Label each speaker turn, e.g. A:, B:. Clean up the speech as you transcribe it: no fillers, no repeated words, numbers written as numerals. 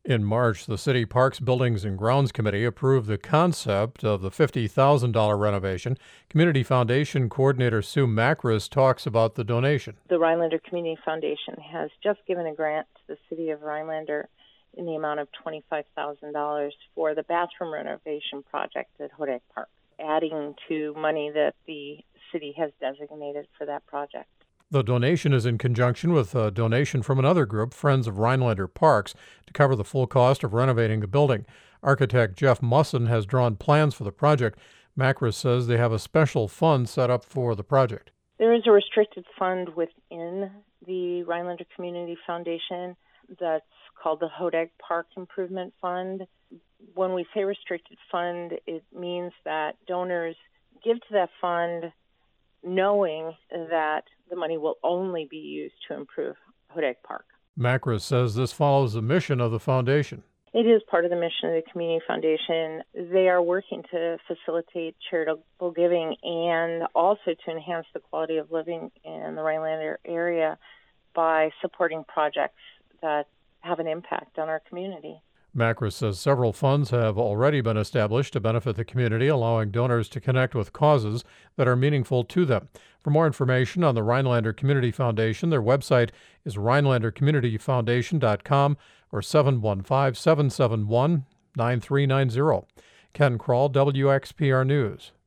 A: In March, the City Parks, Buildings, and Grounds Committee approved the concept of the $50,000 renovation. Community Foundation Coordinator Sue Macris talks about the donation.
B: The Rhinelander Community Foundation has just given a grant to the City of Rhinelander in the amount of $25,000 for the bathroom renovation project at Hodag Park, adding to money that the city has designated for that project.
A: The donation is in conjunction with a donation from another group, Friends of Rhinelander Parks, to cover the full cost of renovating the building. Architect Jeff Musson has drawn plans for the project. Macris says they have a special fund set up for the project.
B: There is a restricted fund within the Rhinelander Community Foundation that's called the Hodag Park Improvement Fund. When we say restricted fund, it means that donors give to that fund knowing that the money will only be used to improve Hodag Park.
A: Macris says this follows the mission of the foundation.
B: It is part of the mission of the Community Foundation. They are working to facilitate charitable giving and also to enhance the quality of living in the Rhinelander area by supporting projects that have an impact on our community.
A: Macris says several funds have already been established to benefit the community, allowing donors to connect with causes that are meaningful to them. For more information on the Rhinelander Community Foundation, their website is rhinelandercommunityfoundation.com or 715-771-9390. Ken Krall, WXPR News.